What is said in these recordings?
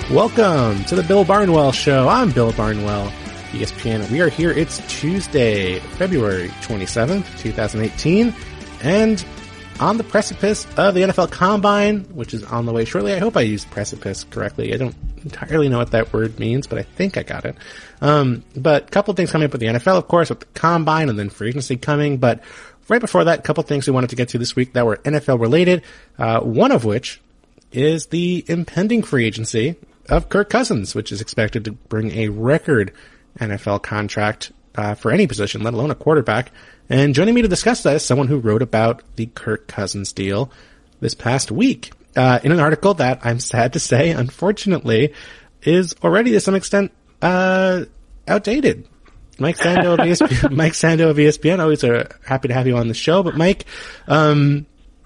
Welcome to the Bill Barnwell Show. I'm Bill Barnwell, ESPN. We are here. It's Tuesday, February 27th, 2018, and on the precipice of the NFL Combine, which is on the way shortly. I hope I used precipice correctly. I don't entirely know what that word means, but I think I got it. But a couple of things coming up with the NFL, of course, with the Combine and then free agency coming. But right before that, a couple of things we wanted to get to this week that were NFL related, one of which is the impending free agency of Kirk Cousins, which is expected to bring a record NFL contract for any position, let alone a quarterback. And joining me to discuss that is someone who wrote about the Kirk Cousins deal this past week in an article that, I'm sad to say, unfortunately, is already to some extent outdated. Mike Sando of ESPN. Mike Sando of ESPN. Always happy to have you on the show. But Mike, in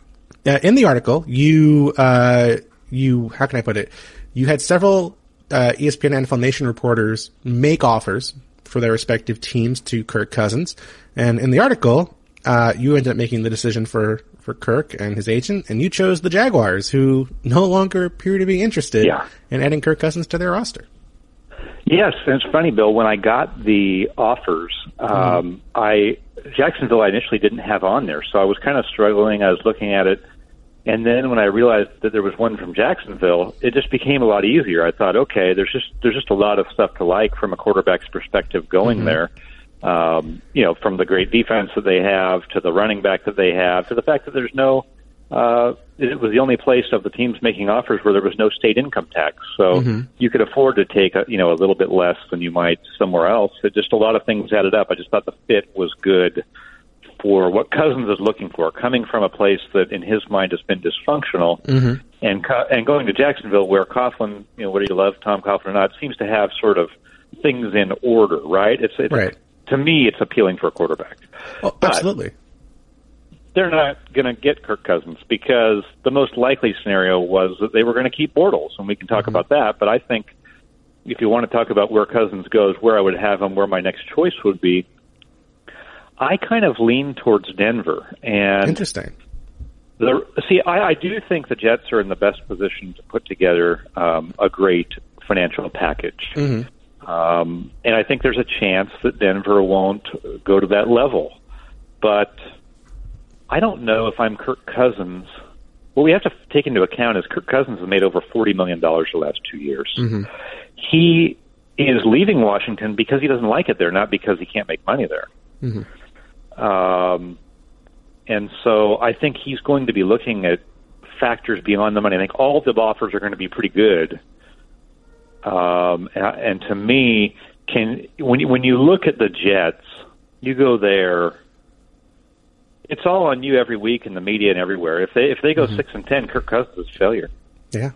the article, you how can I put it? You had several ESPN NFL Nation reporters make offers for their respective teams to Kirk Cousins. And in the article, you ended up making the decision for Kirk and his agent, and you chose the Jaguars, who no longer appear to be interested in adding Kirk Cousins to their roster. Yes, and it's funny, Bill, when I got the offers, Jacksonville I initially didn't have on there, so I was kind of struggling. I was looking at it. And then when I realized that there was one from Jacksonville, it just became a lot easier. I thought, okay, there's just a lot of stuff to like from a quarterback's perspective going there. From the great defense that they have to the running back that they have to the fact that there's no, it was the only place of the teams making offers where there was no state income tax. So you could afford to take a little bit less than you might somewhere else. It just a lot of things added up. I just thought the fit was good for what Cousins is looking for, coming from a place that in his mind has been dysfunctional, and going to Jacksonville where Coughlin, whether you love Tom Coughlin or not, seems to have sort of things in order, right? It's right. To me, it's appealing for a quarterback. Oh, absolutely. They're not going to get Kirk Cousins because the most likely scenario was that they were going to keep Bortles, and we can talk about that. But I think if you want to talk about where Cousins goes, where I would have him, where my next choice would be, I kind of lean towards Denver. And interesting. I do think the Jets are in the best position to put together a great financial package. And I think there's a chance that Denver won't go to that level. But I don't know if I'm Kirk Cousins. What we have to take into account is Kirk Cousins has made over $40 million the last 2 years. He is leaving Washington because he doesn't like it there, not because he can't make money there. And so I think he's going to be looking at factors beyond the money. I think all of the offers are going to be pretty good. And to me, when you look at the Jets, you go there, it's all on you every week in the media and everywhere. If they go 6-10, Kirk Cousins is failure. Yeah.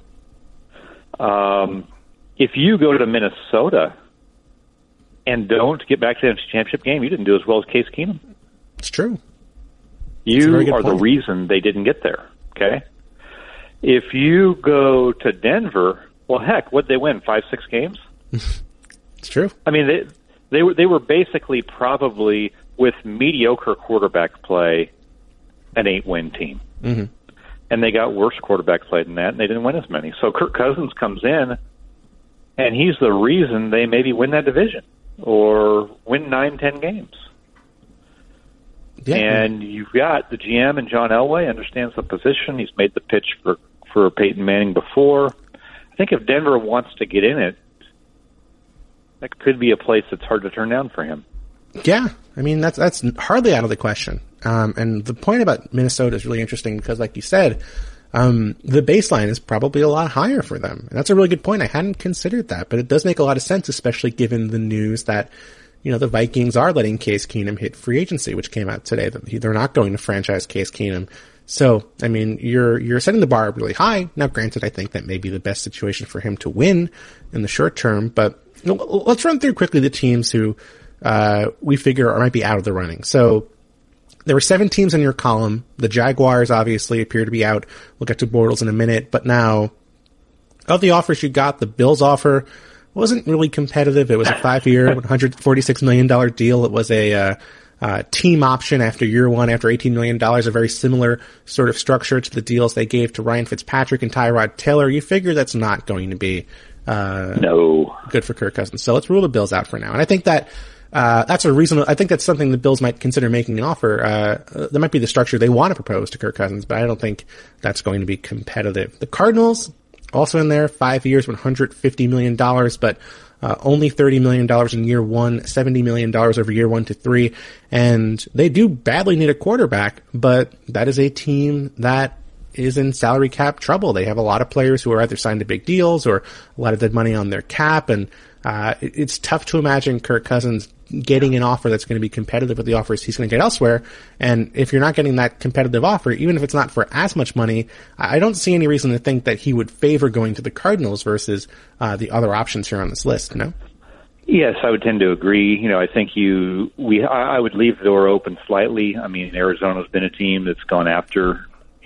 If you go to Minnesota and don't get back to the championship game, you didn't do as well as Case Keenum. It's true. You are the reason they didn't get there, okay? If you go to Denver, well, heck, what'd they win, 5-6 games? It's true. I mean, they were basically probably, with mediocre quarterback play, an 8-win team. And they got worse quarterback play than that, and they didn't win as many. So Kirk Cousins comes in, and he's the reason they maybe win that division or win 9-10 games. Yeah. And you've got the GM and John Elway understands the position. He's made the pitch for Peyton Manning before. I think if Denver wants to get in it, that could be a place that's hard to turn down for him. Yeah, I mean that's hardly out of the question. And the point about Minnesota is really interesting because, like you said, the baseline is probably a lot higher for them. And that's a really good point. I hadn't considered that, but it does make a lot of sense, especially given the news that, the Vikings are letting Case Keenum hit free agency, which came out today, that they're not going to franchise Case Keenum. So, I mean, you're setting the bar really high. Now, granted, I think that may be the best situation for him to win in the short term, but let's run through quickly the teams who, we figure might be out of the running. So, there were 7 teams in your column. The Jaguars obviously appear to be out. We'll get to Bortles in a minute, but now, of the offers you got, the Bills offer wasn't really competitive. It was a 5-year, $146 million deal. It was a team option after year one, after $18 million, a very similar sort of structure to the deals they gave to Ryan Fitzpatrick and Tyrod Taylor. You figure that's not going to be No. Good for Kirk Cousins. So let's rule the Bills out for now. And I think that that's a reasonable. I think that's something the Bills might consider making an offer. That might be the structure they want to propose to Kirk Cousins, but I don't think that's going to be competitive. The Cardinals also in there, 5 years, $150 million, but only $30 million in year one, $70 million over year 1 to 3. And they do badly need a quarterback, but that is a team that is in salary cap trouble. They have a lot of players who are either signed to big deals or a lot of dead money on their cap. And it's tough to imagine Kirk Cousins getting an offer that's going to be competitive with the offers he's going to get elsewhere. And if you're not getting that competitive offer, even if it's not for as much money, I don't see any reason to think that he would favor going to the Cardinals versus the other options here on this list, no? Yes, I would tend to agree. I think I would leave the door open slightly. I mean, Arizona's been a team that's gone after,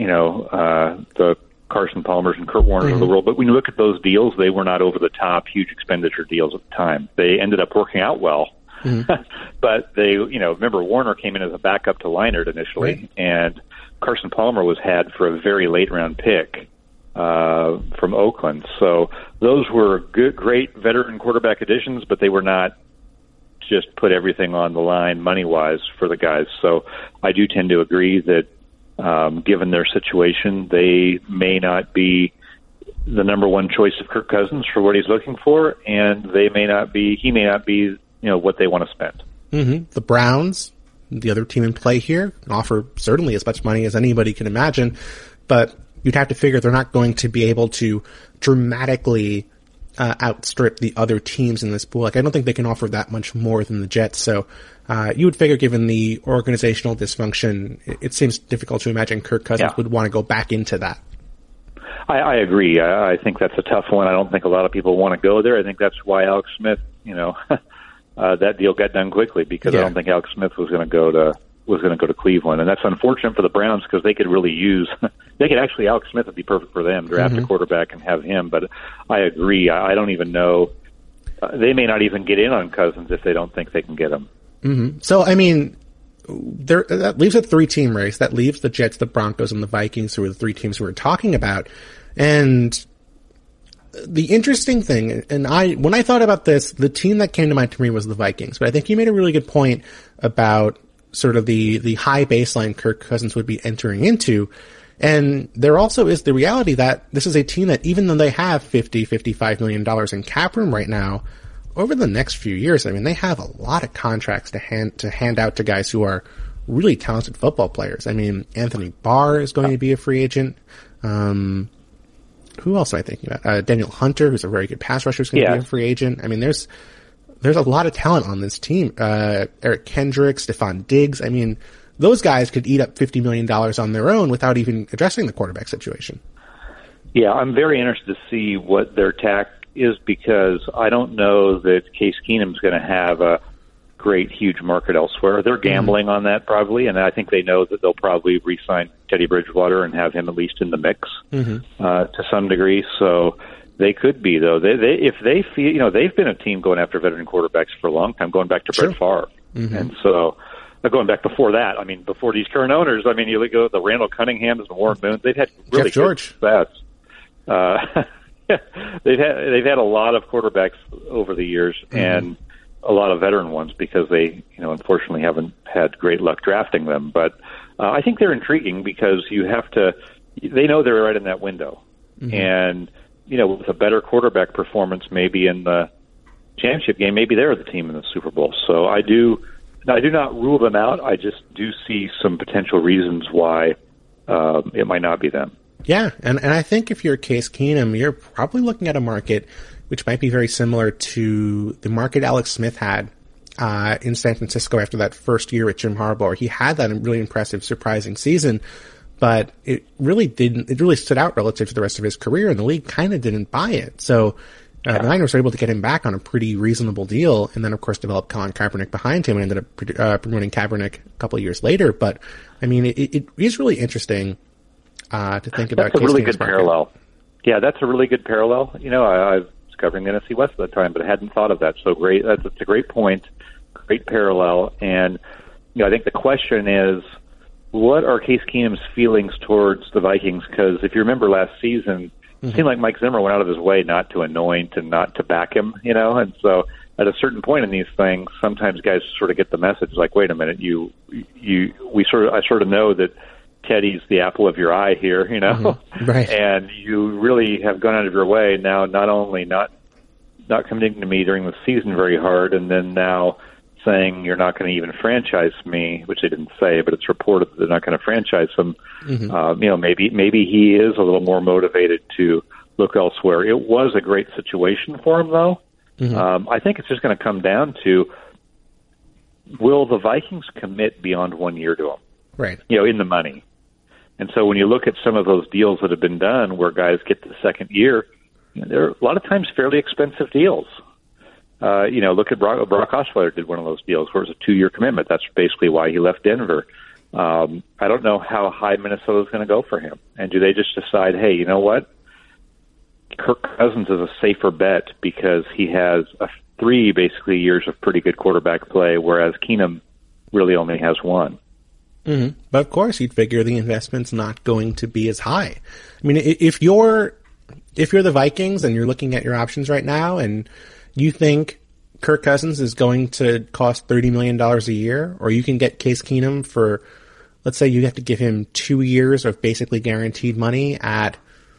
the Carson Palmers and Kurt Warners of the world. But when you look at those deals, they were not over the top, huge expenditure deals at the time. They ended up working out well. But they, remember Warner came in as a backup to Leinart initially, and Carson Palmer was had for a very late round pick from Oakland. So those were great veteran quarterback additions, but they were not just put everything on the line money-wise for the guys. So I do tend to agree that given their situation, they may not be the number one choice of Kirk Cousins for what he's looking for, and he may not be what they want to spend. The Browns, the other team in play here, offer certainly as much money as anybody can imagine, but you'd have to figure they're not going to be able to dramatically outstrip the other teams in this pool. I don't think they can offer that much more than the Jets. So you would figure, given the organizational dysfunction, it seems difficult to imagine Kirk Cousins would want to go back into that. I agree. I think that's a tough one. I don't think a lot of people want to go there. I think that's why Alex Smith, that deal got done quickly, because I don't think Alex Smith was going to go to Cleveland, and that's unfortunate for the Browns because they could really Alex Smith would be perfect for them, draft a quarterback and have him. But I agree. I don't even know. They may not even get in on Cousins if they don't think they can get him. So, I mean, that leaves a 3-team race. That leaves the Jets, the Broncos, and the Vikings, who are the 3 teams we were talking about. And the interesting thing, and when I thought about this, the team that came to mind to me was the Vikings. But I think you made a really good point about sort of the high baseline Kirk Cousins would be entering into. And there also is the reality that this is a team that, even though they have $55 million in cap room right now, over the next few years, I mean, they have a lot of contracts to hand out to guys who are really talented football players. I mean, Anthony Barr is going to be a free agent. Who else am I thinking about? Daniel Hunter, who's a very good pass rusher, is going to be a free agent. I mean, there's a lot of talent on this team. Eric Kendrick, Stephon Diggs. I mean, those guys could eat up $50 million on their own without even addressing the quarterback situation. Yeah, I'm very interested to see what their tack is, because I don't know that Case Keenum's going to have a great, huge market elsewhere. They're gambling on that probably, and I think they know that they'll probably re-sign Teddy Bridgewater and have him at least in the mix to some degree. So they could be, though. If they feel, they've been a team going after veteran quarterbacks for a long time, going back to Brett Favre. And so going back before that, I mean, before these current owners, I mean, you look at the Randall Cunninghams and Warren Moons, they've had really good success. They've had a lot of quarterbacks over the years, and a lot of veteran ones, because they, unfortunately haven't had great luck drafting them. But I think they're intriguing because they know they're right in that window. And, with a better quarterback performance, maybe in the championship game, maybe they're the team in the Super Bowl. So I do not rule them out. I just do see some potential reasons why it might not be them. Yeah, and I think if you're Case Keenum, you're probably looking at a market which might be very similar to the market Alex Smith had in San Francisco after that first year at Jim Harbaugh. He had that really impressive, surprising season, but it really stood out relative to the rest of his career, and the league kind of didn't buy it. So the Niners were able to get him back on a pretty reasonable deal, and then, of course, developed Colin Kaepernick behind him and ended up promoting Kaepernick a couple of years later. But, I mean, it is really interesting to think about. That's a really good parallel. Yeah, that's a really good parallel. I was covering the NFC West at that time, but I hadn't thought of that. So great. That's a great point, great parallel. And, I think the question is, what are Case Keenum's feelings towards the Vikings? Because if you remember last season, it seemed like Mike Zimmer went out of his way not to anoint and not to back him, and so at a certain point in these things, sometimes guys sort of get the message like, wait a minute, I sort of know that Teddy's the apple of your eye here, Right. And you really have gone out of your way now, not only not committing to me during the season very hard, and then now saying you're not going to even franchise me, which they didn't say, but it's reported that they're not going to franchise him. Maybe he is a little more motivated to look elsewhere. It was a great situation for him, though. I think it's just going to come down to, will the Vikings commit beyond 1 year to him? Right. In the money. And so when you look at some of those deals that have been done where guys get the second year, they're a lot of times fairly expensive deals. Look at Brock Osweiler did one of those deals where it was a 2-year commitment. That's basically why he left Denver. I don't know how high Minnesota's going to go for him. And do they just decide, hey, you know what? Kirk Cousins is a safer bet because he has 3 basically years of pretty good quarterback play, whereas Keenum really only has 1. Mm-hmm. But of course, you'd figure the investment's not going to be as high. I mean, if you're the Vikings and you're looking at your options right now and you think Kirk Cousins is going to cost $30 million a year, or you can get Case Keenum for, let's say you have to give him 2 years of basically guaranteed money at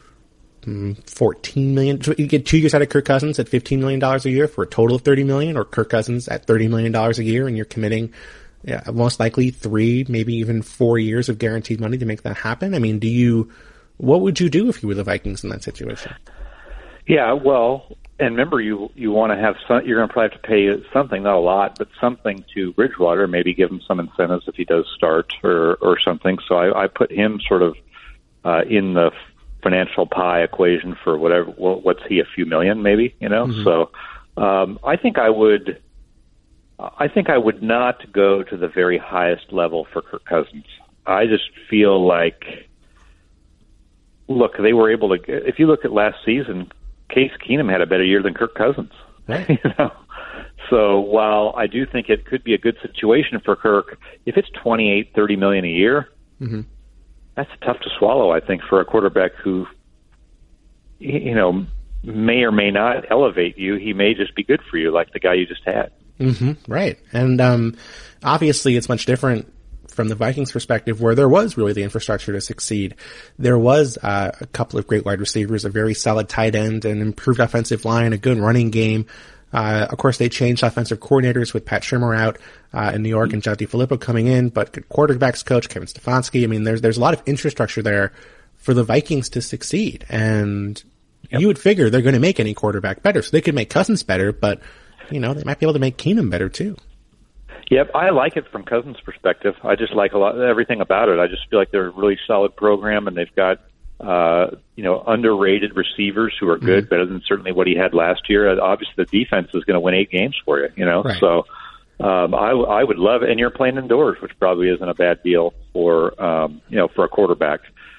$14 million. So you get 2 years out of Kirk Cousins at $15 million a year for a total of $30 million, or Kirk Cousins at $30 million a year, and you're committing most likely 3, maybe even 4 years of guaranteed money to make that happen. I mean, what would you do if you were the Vikings in that situation? Yeah, well, and remember, you want to have you're going to probably have to pay something, not a lot, but something to Bridgewater, maybe give him some incentives if he does start or something. So I put him sort of in the financial pie equation for whatever. What's he, a few million, maybe? So I think I would not go to the very highest level for Kirk Cousins. I just feel like, look, they were able to. If you look at last season, Case Keenum had a better year than Kirk Cousins. Right. So while I do think it could be a good situation for Kirk, if it's $28-30 million a year, that's tough to swallow, I think, for a quarterback who, may or may not elevate you. He may just be good for you, like the guy you just had. Right. And obviously it's much different from the Vikings perspective, where there was really the infrastructure to succeed. There was a couple of great wide receivers, a very solid tight end, an improved offensive line, a good running game. Of course, they changed offensive coordinators with Pat Shurmur out in New York and John DeFilippo coming in, but good quarterbacks coach Kevin Stefanski. I mean, there's a lot of infrastructure there for the Vikings to succeed, and you would figure they're going to make any quarterback better. So they could make Cousins better, but they might be able to make Keenum better too. Yep, I like it from Cousins' perspective. I just like everything about it. I just feel like they're a really solid program, and they've got underrated receivers who are good, better than certainly what he had last year. Obviously, the defense is going to win 8 games for you. Right. So I would love it. And you're playing indoors, which probably isn't a bad deal for a quarterback.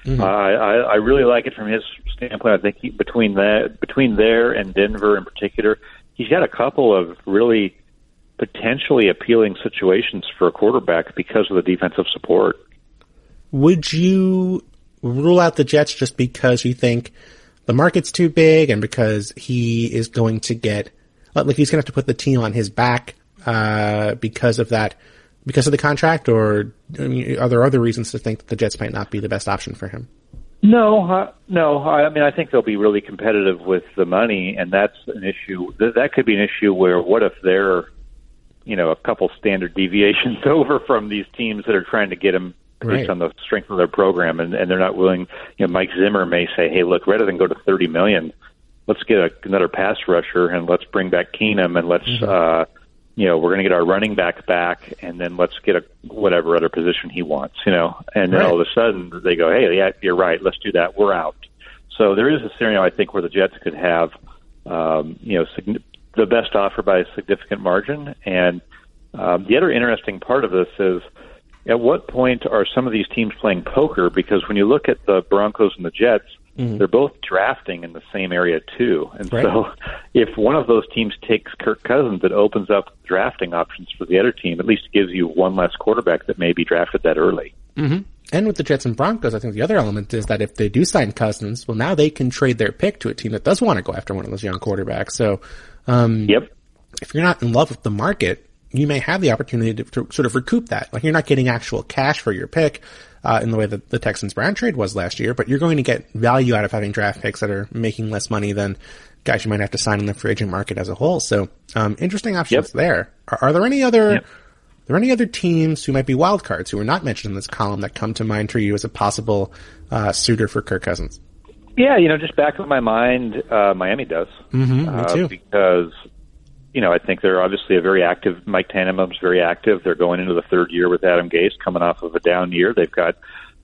I really like it from his standpoint. I think between there and Denver in particular, he's got a couple of really potentially appealing situations for a quarterback because of the defensive support. Would you rule out the Jets just because you think the market's too big and because he is going to get, like he's going to have to put the team on his back because of the contract, or are there other reasons to think that the Jets might not be the best option for him? No. I mean, I think they'll be really competitive with the money, and that's an issue. That could be an issue where what if they're a couple standard deviations over from these teams that are trying to get him based on the strength of their program, and they're not willing. Mike Zimmer may say, hey, look, rather than go to $30 million, let's get another pass rusher, and let's bring back Keenum, and let's, we're going to get our running back, and then let's get whatever other position he wants, and then all of a sudden they go, hey, yeah, you're right, let's do that, we're out. So there is a scenario, I think, where the Jets could have, the best offer by a significant margin. And the other interesting part of this is, at what point are some of these teams playing poker? Because when you look at the Broncos and the Jets, they're both drafting in the same area too. And so if one of those teams takes Kirk Cousins, it opens up drafting options for the other team. At least gives you one less quarterback that may be drafted that early. And with the Jets and Broncos, I think the other element is that if they do sign Cousins, well, now they can trade their pick to a team that does want to go after one of those young quarterbacks. So, if you're not in love with the market, you may have the opportunity to sort of recoup that. Like, you're not getting actual cash for your pick, in the way that the Texans-Brown trade was last year, but you're going to get value out of having draft picks that are making less money than guys you might have to sign in the free agent market as a whole. So, interesting options there. Are there any other, teams who might be wild cards who are not mentioned in this column that come to mind for you as a possible, suitor for Kirk Cousins? Yeah, just back of my mind, Miami does. Me too. Because, I think they're obviously a very active, Mike Tannenbaum's very active. They're going into the third year with Adam Gase, coming off of a down year. They've got,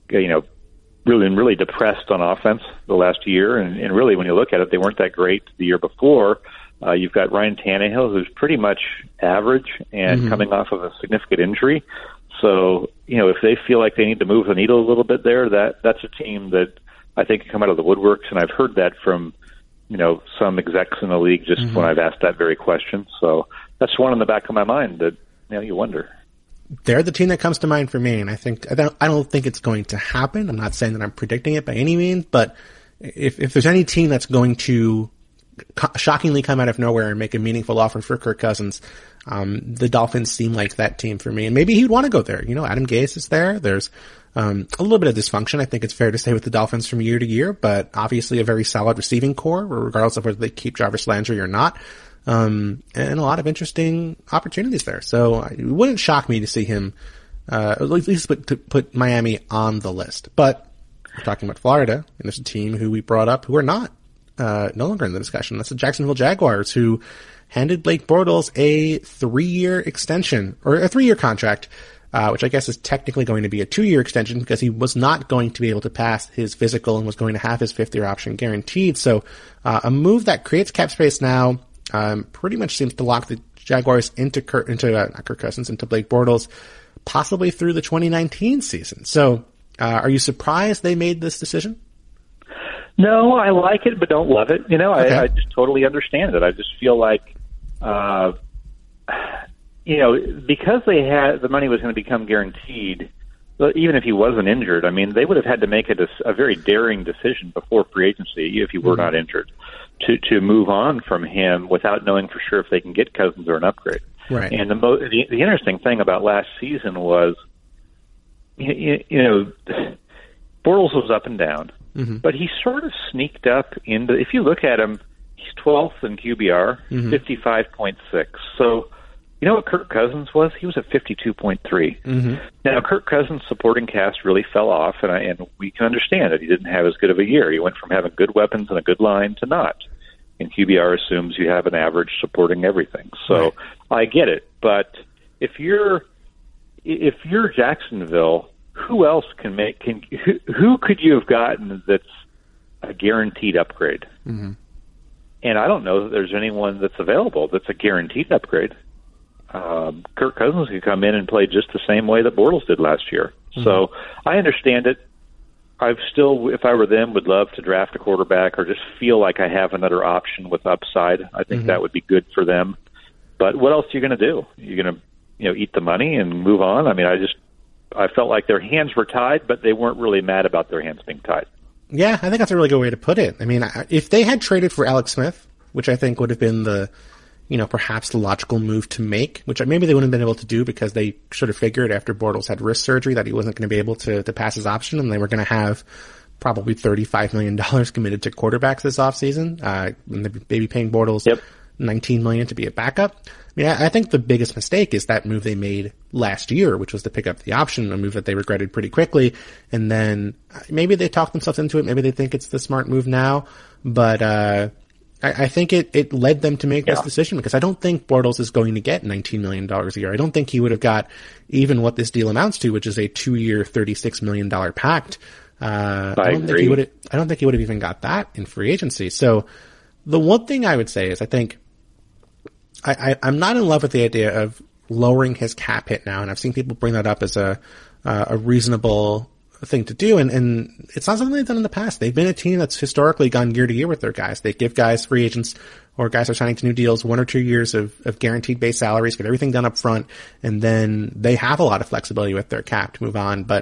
really depressed on offense the last year. And really, when you look at it, they weren't that great the year before. You've got Ryan Tannehill, who's pretty much average and coming off of a significant injury. So, if they feel like they need to move the needle a little bit there, that's a team that I think can come out of the woodworks. And I've heard that from, some execs in the league just when I've asked that very question. So that's one in the back of my mind that, you wonder. They're the team that comes to mind for me, and I don't think it's going to happen. I'm not saying that I'm predicting it by any means, but if there's any team that's going to shockingly come out of nowhere and make a meaningful offer for Kirk Cousins, the Dolphins seem like that team for me. And maybe he'd want to go there. Adam Gase is there. There's a little bit of dysfunction, I think it's fair to say, with the Dolphins from year to year, but obviously a very solid receiving core, regardless of whether they keep Jarvis Landry or not. And a lot of interesting opportunities there. So it wouldn't shock me to see him, at least to put Miami on the list. But we're talking about Florida, and there's a team who we brought up who are not, no longer in the discussion. That's the Jacksonville Jaguars, who handed Blake Bortles a 3-year extension, or a 3-year contract, which I guess is technically going to be a 2-year extension because he was not going to be able to pass his physical and was going to have his 5th-year option guaranteed. So, a move that creates cap space now, pretty much seems to lock the Jaguars into not Kirk Cousins, into Blake Bortles, possibly through the 2019 season. So, are you surprised they made this decision? No, I like it, but don't love it. Okay. I just totally understand it. I just feel like, because they had the money was going to become guaranteed, even if he wasn't injured, they would have had to make a very daring decision before free agency, if he were not injured, to move on from him without knowing for sure if they can get Cousins or an upgrade. Right. And the interesting thing about last season was, Bortles was up and down, but he sort of sneaked up into. If you look at him, he's 12th in QBR, 55.6. So. You know what Kirk Cousins was? He was at 52.3. Now, Kirk Cousins' supporting cast really fell off, and we can understand that he didn't have as good of a year. He went from having good weapons and a good line to not. And QBR assumes you have an average supporting everything. So I get it. But if you're Jacksonville, who else who could you have gotten that's a guaranteed upgrade? And I don't know that there's anyone that's available that's a guaranteed upgrade. Kirk Cousins could come in and play just the same way that Bortles did last year. So I understand it. I've still, if I were them, would love to draft a quarterback or just feel like I have another option with upside. I think that would be good for them. But what else are you going to do? You're going to, eat the money and move on? I felt like their hands were tied, but they weren't really mad about their hands being tied. Yeah, I think that's a really good way to put it. If they had traded for Alex Smith, which I think would have been the perhaps the logical move to make, which maybe they wouldn't have been able to do because they should have figured after Bortles had wrist surgery that he wasn't going to be able to pass his option, and they were going to have probably $35 million committed to quarterbacks this offseason. And they'd be paying Bortles $19 million to be a backup. I think the biggest mistake is that move they made last year, which was to pick up the option, a move that they regretted pretty quickly. And then maybe they talked themselves into it. Maybe they think it's the smart move now, but, I think it led them to make this decision because I don't think Bortles is going to get $19 million a year. I don't think he would have got even what this deal amounts to, which is a 2-year, $36 million pact. I don't think he would have even got that in free agency. So the one thing I would say is I think I'm not in love with the idea of lowering his cap hit now. And I've seen people bring that up as a reasonable thing to do, and it's not something they've done in the past. They've been a team that's historically gone year to year with their guys. They give guys, free agents, or guys are signing to new deals 1 or 2 years of guaranteed base salaries, get everything done up front, and then they have a lot of flexibility with their cap to move on. But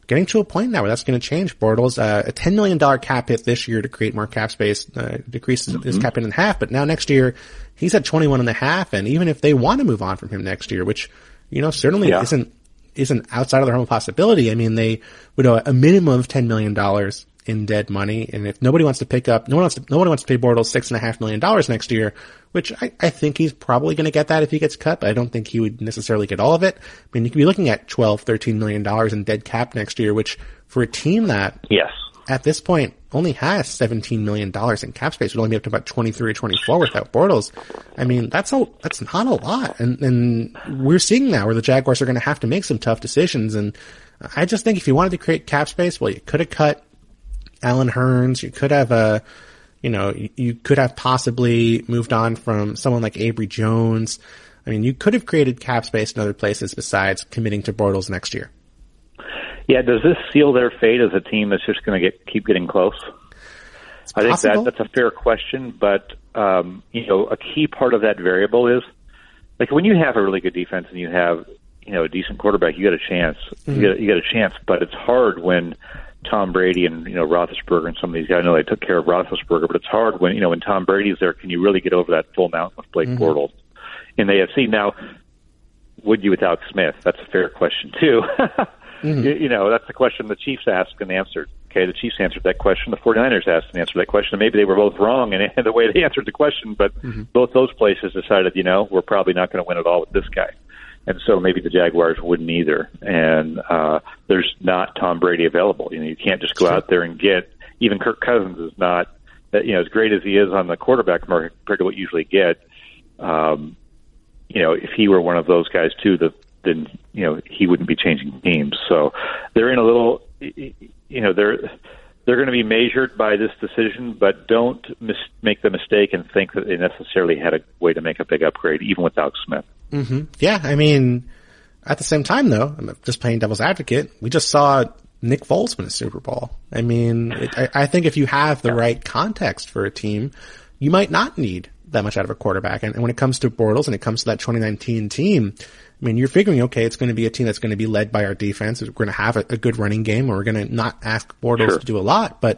getting to a point now where that's going to change. Bortles, a $10 million cap hit this year to create more cap space, decreases his cap hit in half, but now next year he's at 21.5, and even if they want to move on from him next year, which, certainly isn't outside of the realm of possibility. I mean, they would owe a minimum of $10 million in dead money. And if nobody wants to pay Bortles $6.5 million next year, which I think he's probably going to get that if he gets cut, but I don't think he would necessarily get all of it. I mean, you could be looking at $13 million in dead cap next year, which for a team that at this point only has $17 million in cap space, would only be up to about 23 or 24 without Bortles. I mean, that's not a lot. And we're seeing now where the Jaguars are going to have to make some tough decisions. And I just think if you wanted to create cap space, well, you could have cut Allen Hurns. You could have you could have possibly moved on from someone like Avery Jones. I mean, you could have created cap space in other places besides committing to Bortles next year. Yeah, does this seal their fate as a team that's just going to keep getting close? I think that's a fair question, but a key part of that variable is, like, when you have a really good defense and you have a decent quarterback, you got a chance. Mm-hmm. You got a chance, but it's hard when Tom Brady and Roethlisberger and some of these guys. I know they took care of Roethlisberger, but it's hard when when Tom Brady's there. Can you really get over that full mountain with Blake Bortles in the AFC? Now, would you without Smith? That's a fair question too. That's the question the Chiefs asked and answered. Okay, the Chiefs answered that question. The 49ers asked and answered that question. And maybe they were both wrong in the way they answered the question, but both those places decided, we're probably not going to win it all with this guy. And so maybe the Jaguars wouldn't either. And there's not Tom Brady available. You can't just go out there and get, even Kirk Cousins is not, as great as he is on the quarterback market compared to what you usually get. If he were one of those guys too, then he wouldn't be changing teams. So they're in a little, they're going to be measured by this decision, but don't make the mistake and think that they necessarily had a way to make a big upgrade, even without Smith. Mm-hmm. Yeah, I mean, at the same time, though, I'm just playing devil's advocate. We just saw Nick Foles win a Super Bowl. I mean, I think if you have the right context for a team, you might not need that much out of a quarterback. And when it comes to Bortles and it comes to that 2019 team, I mean, you're figuring, okay, it's going to be a team that's going to be led by our defense. We're going to have a good running game, or we're going to not ask Bortles to do a lot. But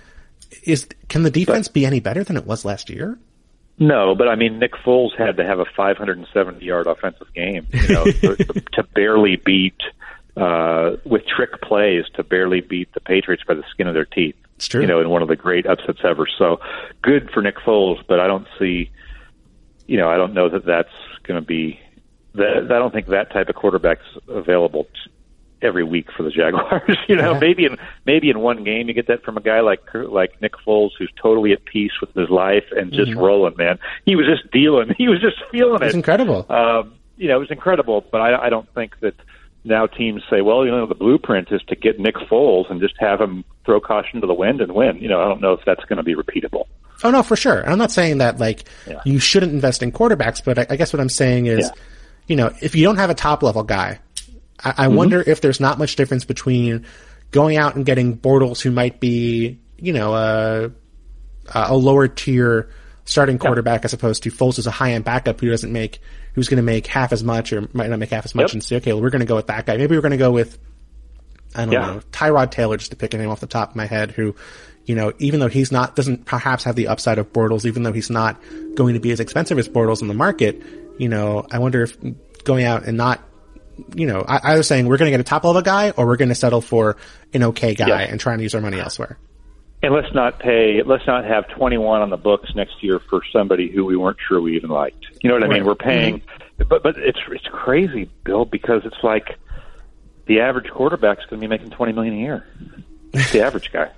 can the defense be any better than it was last year? No, but I mean, Nick Foles had to have a 570-yard offensive game, to barely beat, with trick plays, to barely beat the Patriots by the skin of their teeth. It's true. In one of the great upsets ever. So good for Nick Foles, but I don't see, I don't know that that's going to be. I don't think that type of quarterback's available every week for the Jaguars. Maybe in one game you get that from a guy like Nick Foles, who's totally at peace with his life and just rolling. Man, he was just dealing. He was just feeling it. It's incredible. It was incredible. But I don't think that now teams say, well, the blueprint is to get Nick Foles and just have him throw caution to the wind and win. I don't know if that's going to be repeatable. Oh no, for sure. I'm not saying that you shouldn't invest in quarterbacks, but I guess what I'm saying is. If you don't have a top-level guy, I wonder if there's not much difference between going out and getting Bortles, who might be, a lower-tier starting quarterback, as opposed to Foles as a high-end backup who's going to make half as much or might not make half as much, and say, okay, well, we're going to go with that guy. Maybe we're going to go with, I don't know, Tyrod Taylor, just to pick a name off the top of my head, who, even though doesn't perhaps have the upside of Bortles, even though he's not going to be as expensive as Bortles in the market, I wonder if going out and not, I was saying we're going to get a top level guy, or we're going to settle for an okay guy and trying to use our money elsewhere. And let's not have 21 on the books next year for somebody who we weren't sure we even liked. You know what I mean? We're paying, but it's crazy, Bill, because it's like the average quarterback's going to be making $20 million a year. It's the average guy.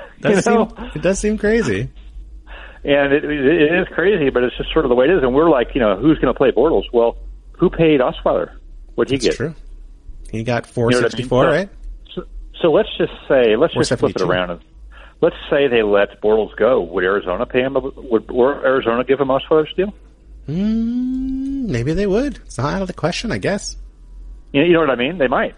It does seem crazy. And it is crazy, but it's just sort of the way it is. And we're like, who's going to play Bortles? Well, who paid Osweiler? What'd he get? True. He got $464, right? So let's just flip it around. And let's say they let Bortles go. Would Arizona pay him? Would Arizona give him Osweiler's deal? Maybe they would. It's not out of the question, I guess. You know what I mean? They might.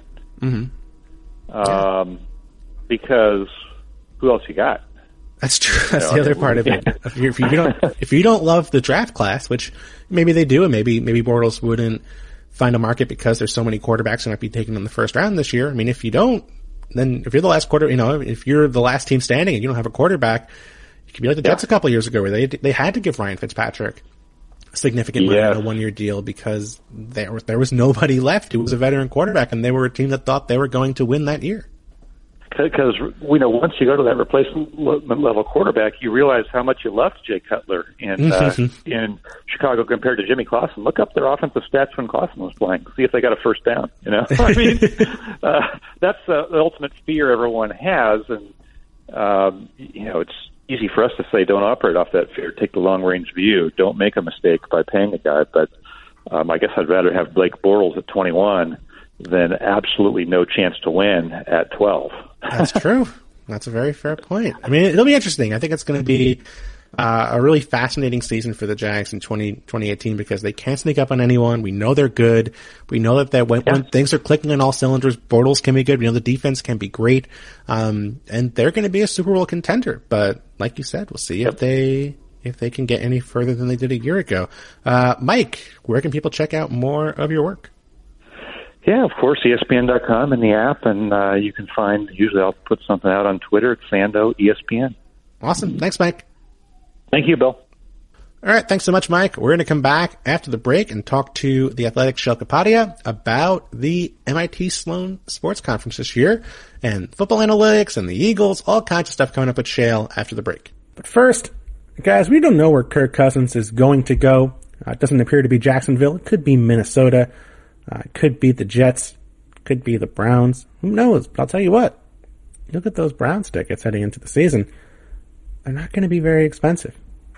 Because who else you got? That's true. That's the other part of it. If you don't love the draft class, which maybe they do, and maybe Bortles wouldn't find a market because there's so many quarterbacks who might be taken in the first round this year. I mean, if you don't then if you're the last if you're the last team standing and you don't have a quarterback, you could be like the Jets a couple of years ago where they had to give Ryan Fitzpatrick a significant money on a 1-year deal because there was nobody left who was a veteran quarterback, and they were a team that thought they were going to win that year. Because once you go to that replacement level quarterback, you realize how much you loved Jay Cutler in Chicago compared to Jimmy Clausen. Look up their offensive stats when Clausen was playing. See if they got a first down. I mean, that's the ultimate fear everyone has, and it's easy for us to say don't operate off that fear. Take the long range view. Don't make a mistake by paying a guy. But I guess I'd rather have Blake Bortles at 21 than absolutely no chance to win at 12. That's true. That's a very fair point. I mean, it'll be interesting. I think it's going to be a really fascinating season for the Jags in 2018 because they can't sneak up on anyone. We know they're good. We know that when things are clicking on all cylinders, Bortles can be good. We know the defense can be great. And they're going to be a Super Bowl contender. But like you said, we'll see if they can get any further than they did a year ago. Mike, where can people check out more of your work? Yeah, of course, ESPN.com and the app, and you can find, usually I'll put something out on Twitter at Sando ESPN. Awesome. Thanks, Mike. Thank you, Bill. All right, thanks so much, Mike. We're going to come back after the break and talk to the Athletic Shel Kapadia about the MIT Sloan Sports Conference this year and football analytics and the Eagles, all kinds of stuff coming up with Shale after the break. But first, guys, we don't know where Kirk Cousins is going to go. It doesn't appear to be Jacksonville. It could be Minnesota. It could be the Jets, could be the Browns. Who knows? But I'll tell you what, look at those Browns tickets heading into the season. They're not going to be very expensive.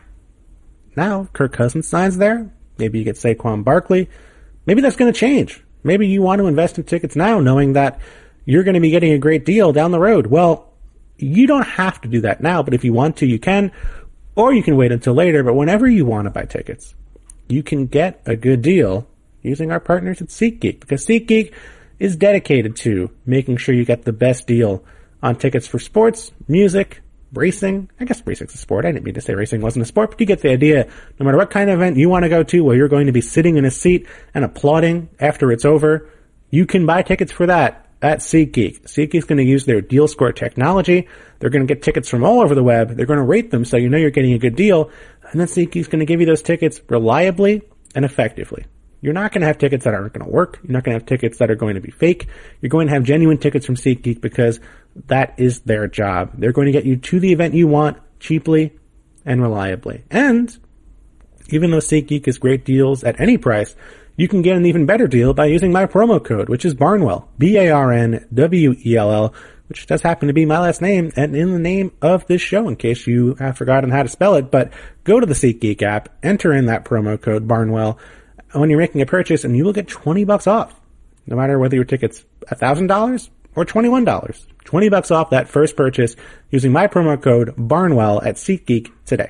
Now, Kirk Cousins signs there. Maybe you get Saquon Barkley. Maybe that's going to change. Maybe you want to invest in tickets now knowing that you're going to be getting a great deal down the road. Well, you don't have to do that now, but if you want to, you can. Or you can wait until later, but whenever you want to buy tickets, you can get a good deal using our partners at SeatGeek, because SeatGeek is dedicated to making sure you get the best deal on tickets for sports, music, racing. I guess racing's a sport. I didn't mean to say racing wasn't a sport, but you get the idea. No matter what kind of event you want to go to where you're going to be sitting in a seat and applauding after it's over, you can buy tickets for that at SeatGeek. SeatGeek's going to use their deal score technology. They're going to get tickets from all over the web. They're going to rate them so you know you're getting a good deal. And then SeatGeek's going to give you those tickets reliably and effectively. You're not going to have tickets that aren't going to work. You're not going to have tickets that are going to be fake. You're going to have genuine tickets from SeatGeek because that is their job. They're going to get you to the event you want cheaply and reliably. And even though SeatGeek is great deals at any price, you can get an even better deal by using my promo code, which is Barnwell, BARNWELL, which does happen to be my last name and in the name of this show in case you have forgotten how to spell it. But go to the SeatGeek app, enter in that promo code Barnwell when you're making a purchase, and you will get $20 off, no matter whether your ticket's $1,000 or $21. $20 off that first purchase using my promo code Barnwell at SeatGeek today.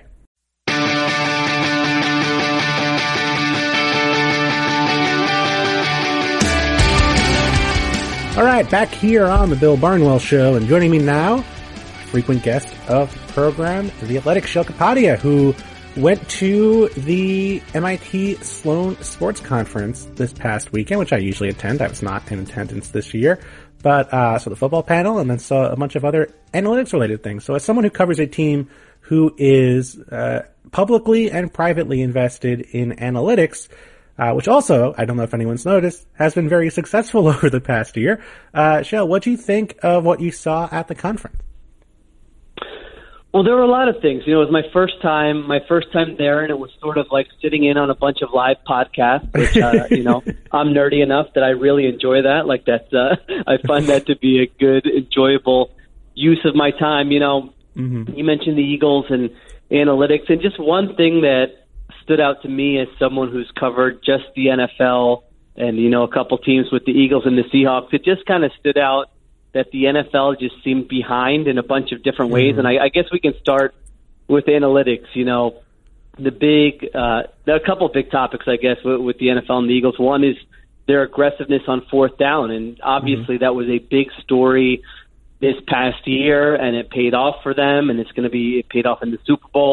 All right, back here on the Bill Barnwell Show, and joining me now, frequent guest of the program, the Athletic Shel Kapadia, who went to the MIT Sloan Sports Conference this past weekend, which I usually attend. I was not in attendance this year, but saw the football panel and then saw a bunch of other analytics-related things. So as someone who covers a team who is publicly and privately invested in analytics, which also, I don't know if anyone's noticed, has been very successful over the past year. Shel, what do you think of what you saw at the conference? Well, there were a lot of things. It was my first time there, and it was sort of like sitting in on a bunch of live podcasts, which, I'm nerdy enough that I really enjoy that. Like I find that to be a good, enjoyable use of my time. You mentioned the Eagles and analytics, and just one thing that stood out to me as someone who's covered just the NFL and, a couple teams with the Eagles and the Seahawks, it just kind of stood out that the NFL just seemed behind in a bunch of different ways. And I guess we can start with analytics. A couple of big topics, I guess, with the NFL and the Eagles. One is their aggressiveness on fourth down. And obviously that was a big story this past year, and it paid off for them, and it paid off in the Super Bowl.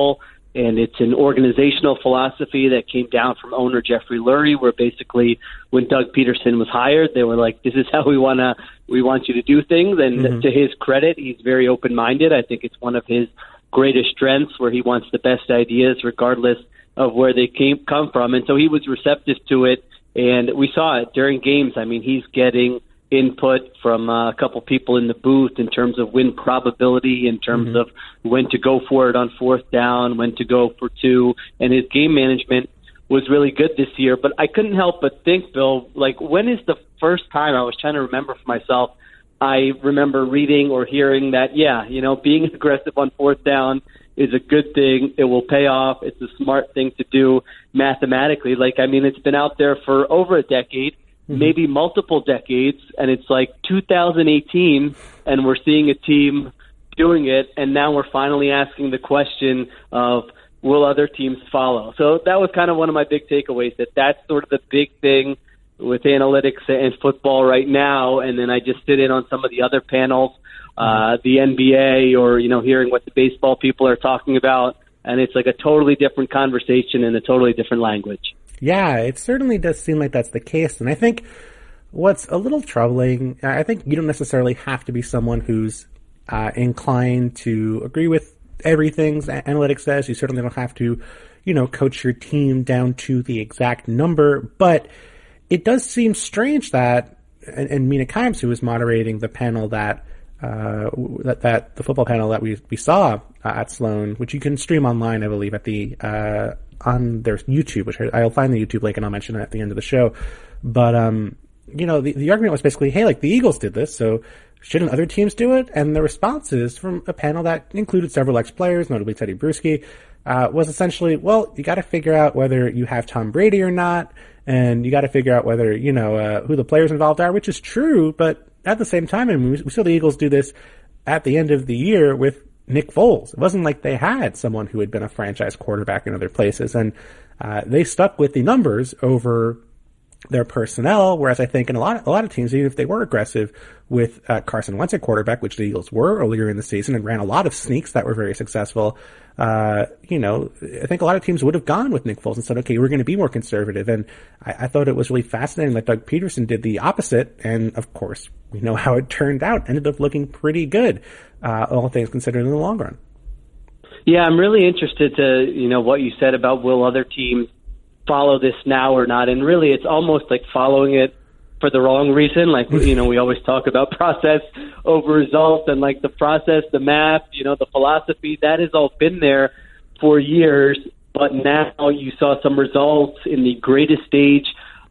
And it's an organizational philosophy that came down from owner Jeffrey Lurie, where basically when Doug Peterson was hired, they were like, this is how we want you to do things. And to his credit, he's very open-minded. I think it's one of his greatest strengths, where he wants the best ideas regardless of where they come from. And so he was receptive to it. And we saw it during games. I mean, he's getting input from a couple people in the booth in terms of win probability, in terms of when to go for it on fourth down, when to go for two, and his game management was really good this year. But I couldn't help but think, Bill, like, when is the first time, I was trying to remember for myself, I remember reading or hearing that, being aggressive on fourth down is a good thing. It will pay off. It's a smart thing to do mathematically. Like, I mean, it's been out there for over a decade, maybe multiple decades, and it's like 2018, and we're seeing a team doing it, and now we're finally asking the question of, will other teams follow? So that was kind of one of my big takeaways, that's sort of the big thing with analytics and football right now. And then I just sit in on some of the other panels, the NBA, or, hearing what the baseball people are talking about, and it's like a totally different conversation in a totally different language. Yeah, it certainly does seem like that's the case. And I think what's a little troubling, I think you don't necessarily have to be someone who's inclined to agree with everything analytics says. You certainly don't have to, coach your team down to the exact number. But it does seem strange that, and Mina Kimes, who was moderating the panel that the football panel that we saw at Sloan, which you can stream online, I believe, at the on their YouTube, which I'll find the YouTube link and I'll mention it at the end of the show. But the argument was basically, hey, like, the Eagles did this, so shouldn't other teams do it? And the responses from a panel that included several ex-players, notably Teddy Bruschi, was essentially, well, you got to figure out whether you have Tom Brady or not, and you got to figure out whether who the players involved are, which is true. But at the same time, I mean, we saw the Eagles do this at the end of the year with Nick Foles. It wasn't like they had someone who had been a franchise quarterback in other places, and they stuck with the numbers over their personnel. Whereas I think in a lot of teams, even if they were aggressive with Carson Wentz at quarterback, which the Eagles were earlier in the season and ran a lot of sneaks that were very successful, I think a lot of teams would have gone with Nick Foles and said, okay, we're going to be more conservative. And I thought it was really fascinating that Doug Peterson did the opposite. And of course, we know how it turned out. Ended up looking pretty good, all things considered, in the long run. Yeah, I'm really interested to, what you said about will other teams follow this now or not. And really, it's almost like following it for the wrong reason. Like, we always talk about process over results, and like the process, the math, the philosophy, that has all been there for years. But now you saw some results in the greatest stage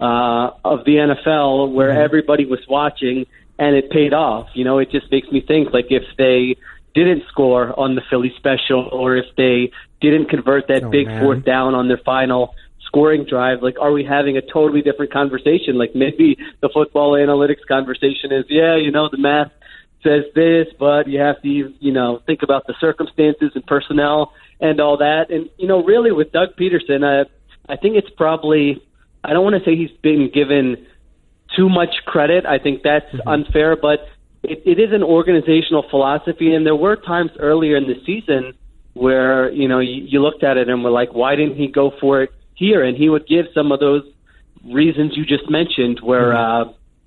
of the NFL where everybody was watching, and it paid off. It just makes me think, like, if they didn't score on the Philly special, or if they didn't convert that fourth down on their final scoring drive, like, are we having a totally different conversation? Like, maybe the football analytics conversation is, the math says this, but you have to, think about the circumstances and personnel and all that. And, really with Doug Peterson, I think it's probably, I don't want to say he's been given too much credit. I think that's unfair, but it is an organizational philosophy. And there were times earlier in the season where, you looked at it and were like, why didn't he go for it here? And he would give some of those reasons you just mentioned where,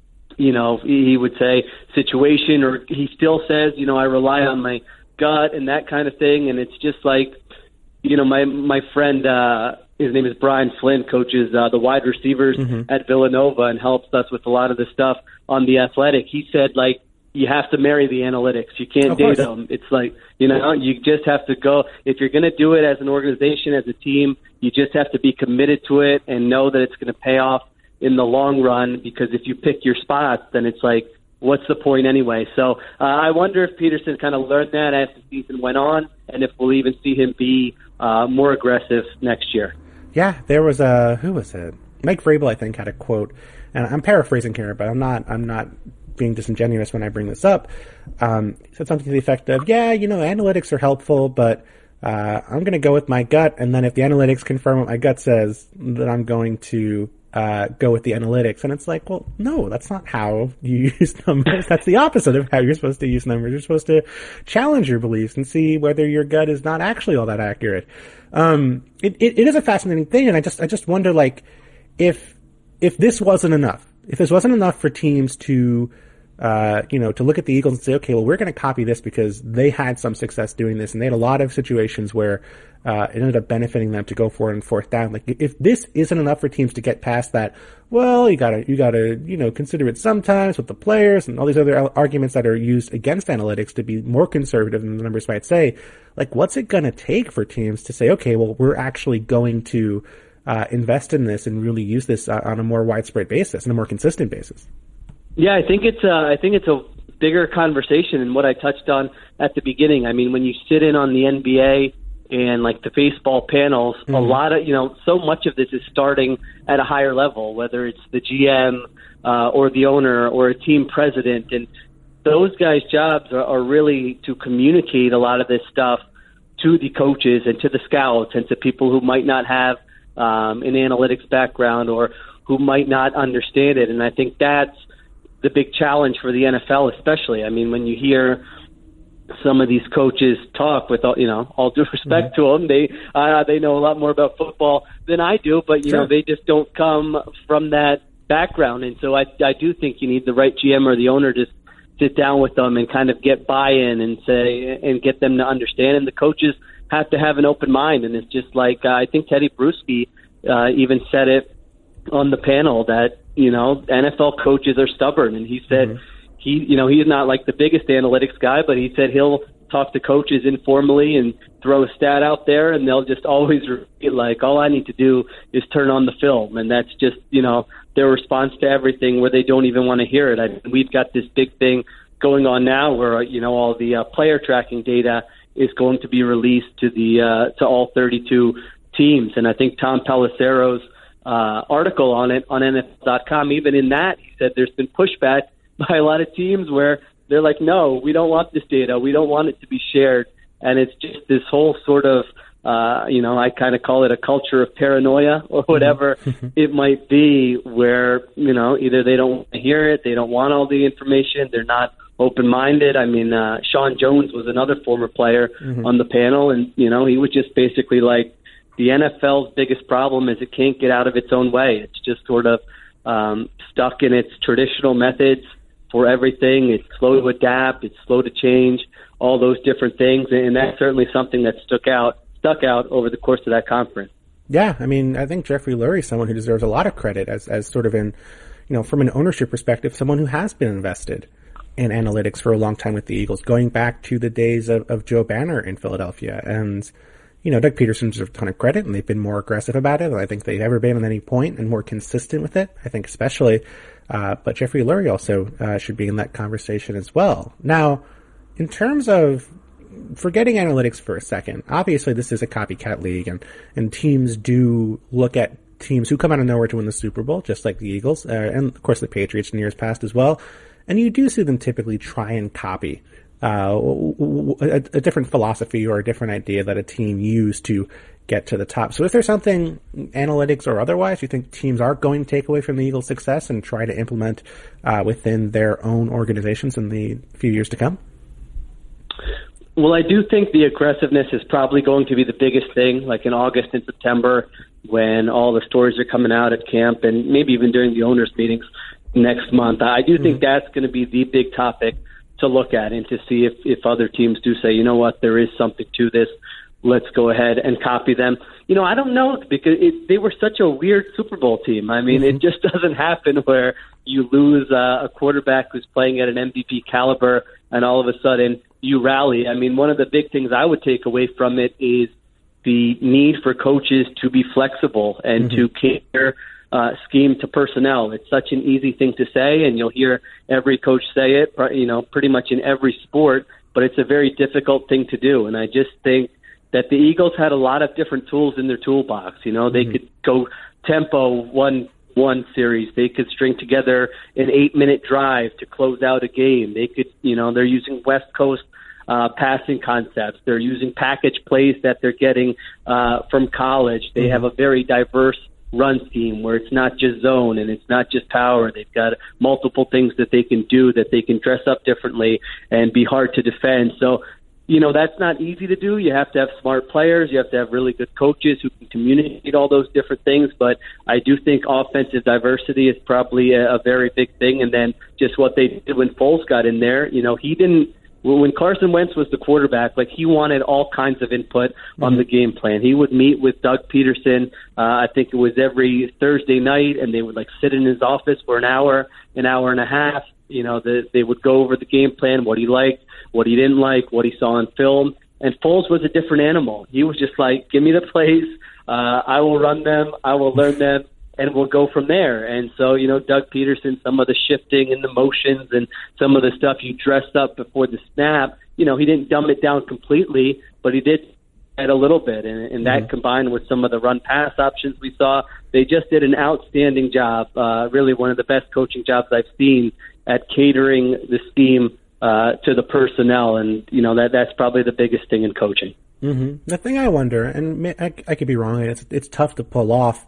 he would say situation, or he still says, I rely on my gut and that kind of thing. And it's just like, my friend, his name is Brian Flynn, coaches the wide receivers at Villanova and helps us with a lot of the stuff on The Athletic. He said, like, you have to marry the analytics. You can't date them. It's like, you just have to go. If you're going to do it as an organization, as a team, you just have to be committed to it and know that it's going to pay off in the long run, because if you pick your spots, then it's like, what's the point anyway? So I wonder if Peterson kind of learned that as the season went on, and if we'll even see him be more aggressive next year. Yeah, there was who was it? Mike Vrabel, I think, had a quote, and I'm paraphrasing here, but I'm not being disingenuous when I bring this up. He said something to the effect of, analytics are helpful, but I'm going to go with my gut, and then if the analytics confirm what my gut says, then I'm going to go with the analytics. And it's like, well, no, that's not how you use numbers. That's the opposite of how you're supposed to use numbers. You're supposed to challenge your beliefs and see whether your gut is not actually all that accurate. It is a fascinating thing. And I just wonder, like, if this wasn't enough, if this wasn't enough for teams to, to look at the Eagles and say, okay, well, we're going to copy this because they had some success doing this, and they had a lot of situations where it ended up benefiting them to go for it on fourth down. Like, if this isn't enough for teams to get past that, well, you gotta, consider it sometimes with the players and all these other arguments that are used against analytics to be more conservative than the numbers might say. Like, what's it gonna take for teams to say, okay, well, we're actually going to invest in this and really use this on a more widespread basis and a more consistent basis? Yeah, I think it's a bigger conversation than what I touched on at the beginning. I mean, when you sit in on the NBA and like the baseball panels, a lot of, so much of this is starting at a higher level, whether it's the GM or the owner or a team president. And those guys' jobs are really to communicate a lot of this stuff to the coaches and to the scouts and to people who might not have an analytics background or who might not understand it. And I think that's the big challenge for the NFL, especially. I mean, when you hear some of these coaches talk, with all due respect to them, they know a lot more about football than I do, but they just don't come from that background. And so I do think you need the right GM or the owner to sit down with them and kind of get buy-in and say and get them to understand. And the coaches have to have an open mind. And it's just like I think Teddy Bruschi even said it on the panel that NFL coaches are stubborn, and he said he's not like the biggest analytics guy, but he said he'll talk to coaches informally and throw a stat out there, and they'll just always repeat, like, all I need to do is turn on the film, and that's just their response to everything, where they don't even want to hear it. We've got this big thing going on now where all the player tracking data is going to be released to all 32 teams, and I think Tom Pelissero's article on it on NFL.com, even in that, he said there's been pushback by a lot of teams where they're like, no, we don't want this data. We don't want it to be shared. And it's just this whole sort of, I kind of call it a culture of paranoia or whatever it might be, where, either they don't want to hear it, they don't want all the information, they're not open-minded. I mean, Sean Jones was another former player on the panel, and, he was just basically like, the NFL's biggest problem is it can't get out of its own way. It's just sort of stuck in its traditional methods for everything. It's slow to adapt. It's slow to change, all those different things. And that's certainly something that stuck out over the course of that conference. Yeah, I mean, I think Jeffrey Lurie is someone who deserves a lot of credit as sort of in, from an ownership perspective, someone who has been invested in analytics for a long time with the Eagles, going back to the days of Joe Banner in Philadelphia. And Doug Peterson deserves a ton of credit, and they've been more aggressive about it than I think they've ever been at any point, and more consistent with it, I think especially. But Jeffrey Lurie also should be in that conversation as well. Now, in terms of forgetting analytics for a second, obviously this is a copycat league, and teams do look at teams who come out of nowhere to win the Super Bowl, just like the Eagles, and of course the Patriots in years past as well. And you do see them typically try and copy a different philosophy or a different idea that a team used to get to the top. So is there something, analytics or otherwise, you think teams are going to take away from the Eagles' success and try to implement within their own organizations in the few years to come? Well, I do think the aggressiveness is probably going to be the biggest thing, like in August and September, when all the stories are coming out at camp, and maybe even during the owners' meetings next month. I do think that's going to be the big topic to look at, and to see if other teams do say, you know what, there is something to this, let's go ahead and copy them. I don't know, because they were such a weird Super Bowl team. I mean, it just doesn't happen where you lose a quarterback who's playing at an MVP caliber and all of a sudden you rally. I mean, one of the big things I would take away from it is the need for coaches to be flexible and to cater scheme to personnel. It's such an easy thing to say, and you'll hear every coach say it, pretty much in every sport, but it's a very difficult thing to do. And I just think that the Eagles had a lot of different tools in their toolbox. They could go tempo one series. They could string together an 8-minute drive to close out a game. They could, they're using West Coast passing concepts. They're using package plays that they're getting from college. They have a very diverse run scheme where it's not just zone and it's not just power. They've got multiple things that they can do, that they can dress up differently and be hard to defend. So, that's not easy to do. You have to have smart players. You have to have really good coaches who can communicate all those different things. But I do think offensive diversity is probably a very big thing. And then just what they did when Foles got in there, he didn't. When Carson Wentz was the quarterback, he wanted all kinds of input on the game plan. He would meet with Doug Peterson, I think it was every Thursday night, and they would sit in his office for an hour and a half. They would go over the game plan, what he liked, what he didn't like, what he saw on film. And Foles was a different animal. He was just give me the plays. I will run them. I will learn them. And we'll go from there. And so, Doug Peterson, some of the shifting and the motions and some of the stuff you dressed up before the snap, he didn't dumb it down completely, but he did add a little bit. And that combined with some of the run-pass options we saw, they just did an outstanding job, really one of the best coaching jobs I've seen at catering the scheme to the personnel. And, that's probably the biggest thing in coaching. Mm-hmm. The thing I wonder, and I could be wrong, it's tough to pull off,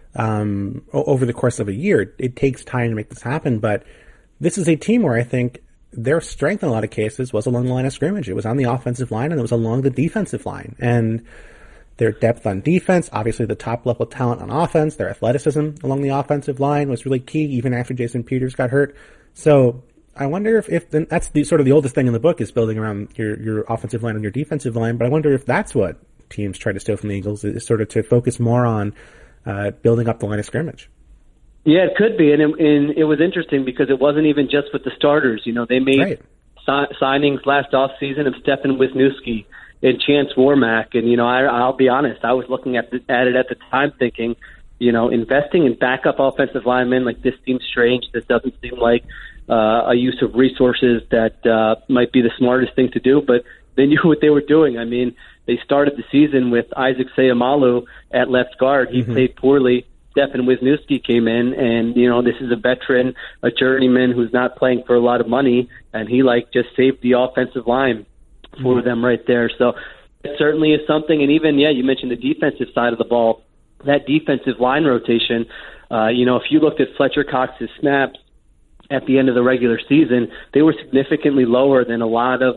over the course of a year. It takes time to make this happen, but this is a team where I think their strength in a lot of cases was along the line of scrimmage. It was on the offensive line and it was along the defensive line. And their depth on defense, obviously the top level talent on offense, their athleticism along the offensive line was really key even after Jason Peters got hurt. So I wonder if that's the sort of the oldest thing in the book is building around your offensive line and your defensive line, but I wonder if that's what teams try to steal from the Eagles, is sort of to focus more on building up the line of scrimmage. Yeah, it could be. And it was interesting because it wasn't even just with the starters. They made signings last offseason of Stefan Wisniewski and Chance Warmack. And, I'll be honest, I was looking at it at the time thinking, investing in backup offensive linemen, this seems strange. This doesn't seem like a use of resources that might be the smartest thing to do. But they knew what they were doing. I mean, they started the season with Isaac Seumalo at left guard. He played poorly. Stefan Wisniewski came in, and, this is a veteran, a journeyman who's not playing for a lot of money, and he, just saved the offensive line for them right there. So it certainly is something. And even, you mentioned the defensive side of the ball, that defensive line rotation. If you looked at Fletcher Cox's snaps at the end of the regular season, they were significantly lower than a lot of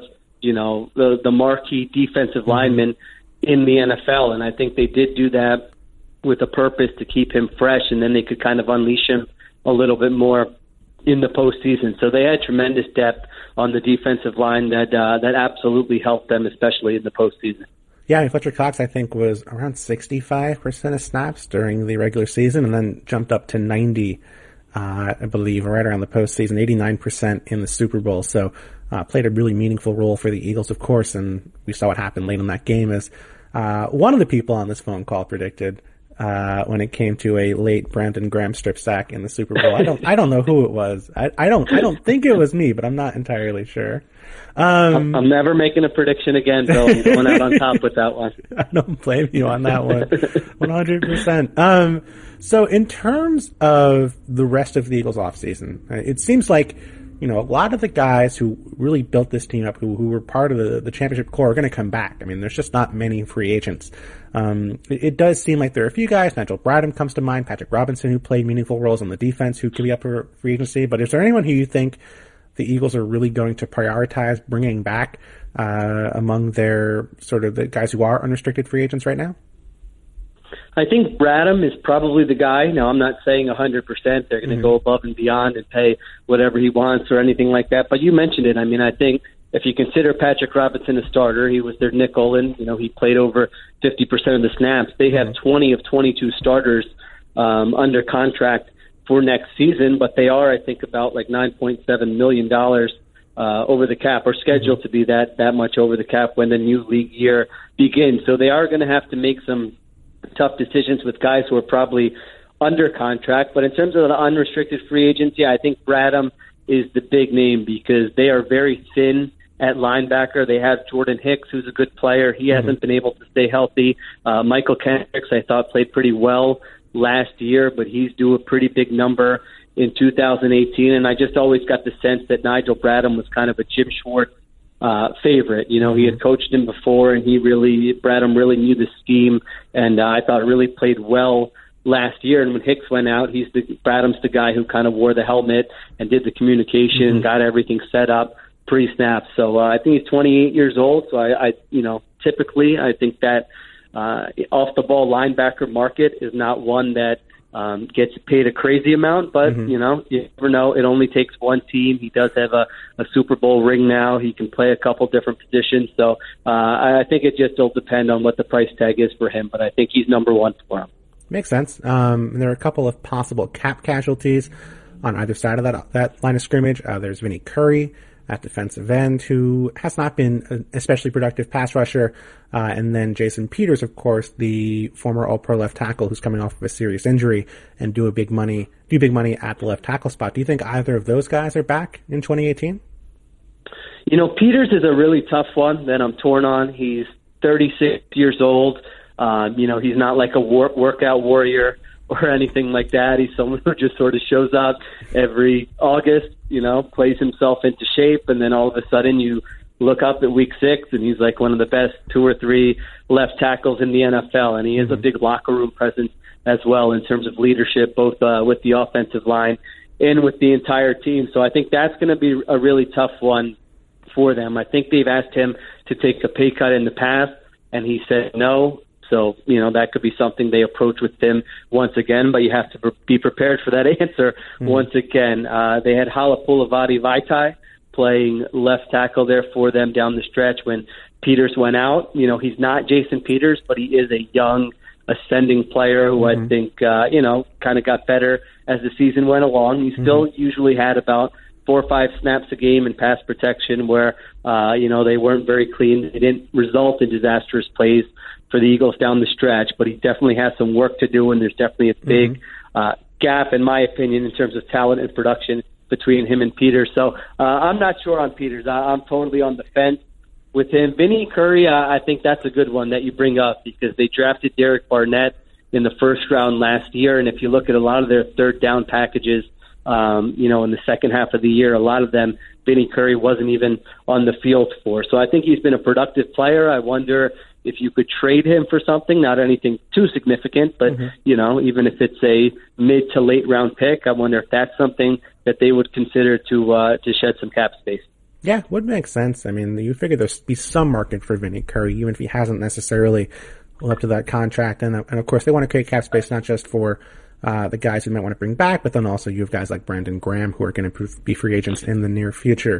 the marquee defensive linemen in the NFL. And I think they did do that with a purpose to keep him fresh, and then they could kind of unleash him a little bit more in the postseason. So they had tremendous depth on the defensive line that absolutely helped them, especially in the postseason. Yeah, Fletcher Cox, I think, was around 65% of snaps during the regular season and then jumped up to 90, I believe, right around the postseason, 89% in the Super Bowl. So played a really meaningful role for the Eagles, of course, and we saw what happened late in that game as one of the people on this phone call predicted when it came to a late Brandon Graham strip sack in the Super Bowl. I don't know who it was. I don't think it was me, but I'm not entirely sure. I'm never making a prediction again, Bill. I'm going out on top with that one. I don't blame you on that one. 100%. So in terms of the rest of the Eagles offseason, it seems like, a lot of the guys who really built this team up, who were part of the championship core, are going to come back. I mean, there's just not many free agents. It does seem like there are a few guys. Nigel Bradham comes to mind, Patrick Robinson, who played meaningful roles on the defense, who could be up for free agency. But is there anyone who you think the Eagles are really going to prioritize bringing back among their sort of the guys who are unrestricted free agents right now? I think Bradham is probably the guy. Now, I'm not saying 100% they're going to go above and beyond and pay whatever he wants or anything like that. But you mentioned it. I mean, I think if you consider Patrick Robinson a starter, he was their nickel, and he played over 50% of the snaps. They have 20 of 22 starters under contract for next season, but they are, I think, about $9.7 million over the cap, or scheduled to be that much over the cap when the new league year begins. So they are going to have to make some tough decisions with guys who are probably under contract. But in terms of the unrestricted free agents, I think Bradham is the big name because they are very thin at linebacker. They have Jordan Hicks, who's a good player. He hasn't been able to stay healthy. Michael Kendricks, I thought, played pretty well last year, but he's due a pretty big number in 2018. And I just always got the sense that Nigel Bradham was kind of a Jim Schwartz favorite. He had coached him before, and Bradham really knew the scheme, and I thought really played well last year. And when Hicks went out, Bradham's the guy who kind of wore the helmet and did the communication, got everything set up pre-snap. So I think he's 28 years old. So I typically I think that off the ball linebacker market is not one that gets paid a crazy amount, but you never know. It only takes one team. He does have a Super Bowl ring now. He can play a couple different positions. So I think it just will depend on what the price tag is for him, but I think he's number one for him. Makes sense. There are a couple of possible cap casualties on either side of that line of scrimmage. There's Vinny Curry at defensive end, who has not been an especially productive pass rusher. And then Jason Peters, of course, the former All-Pro left tackle who's coming off of a serious injury and do big money at the left tackle spot. Do you think either of those guys are back in 2018? Peters is a really tough one that I'm torn on. He's 36 years old. He's not like a workout warrior or anything like that. He's someone who just sort of shows up every August, plays himself into shape, and then all of a sudden you look up at week 6 and he's like one of the best 2 or 3 left tackles in the NFL, and he is a big locker room presence as well in terms of leadership, both with the offensive line and with the entire team. So I think that's going to be a really tough one for them. I think they've asked him to take a pay cut in the past, and he said no. So, that could be something they approach with him once again, but you have to be prepared for that answer once again. They had Halapoulivaati Vaitai playing left tackle there for them down the stretch when Peters went out. He's not Jason Peters, but he is a young, ascending player who I think, kind of got better as the season went along. He still usually had about 4 or 5 snaps a game in pass protection where, they weren't very clean. It didn't result in disastrous plays for the Eagles down the stretch, but he definitely has some work to do, and there's definitely a big gap, in my opinion, in terms of talent and production between him and Peters. So I'm not sure on Peters. I'm totally on the fence with him. Vinny Curry, I think that's a good one that you bring up because they drafted Derek Barnett in the first round last year, and if you look at a lot of their third down packages, in the second half of the year, a lot of them Vinny Curry wasn't even on the field for. So I think he's been a productive player. I wonder if you could trade him for something, not anything too significant, but, even if it's a mid to late round pick, I wonder if that's something that they would consider to shed some cap space. Yeah, would make sense. I mean, you figure there'd be some market for Vinny Curry, even if he hasn't necessarily lived up to that contract. And of course, they want to create cap space not just for the guys who might want to bring back, but then also you have guys like Brandon Graham who are going to be free agents in the near future.